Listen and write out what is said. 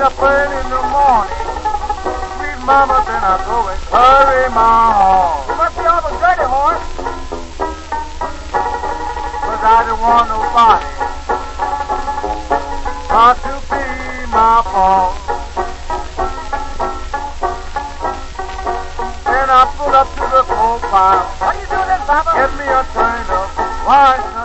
up early in the morning. Sweet mama, then I go and hurry my horse. You must be awful dirty, horse. Cause I don't want nobody not to be my boss. Then I pull up to the coal pile. What are you doing then, Papa? Get me a train of rice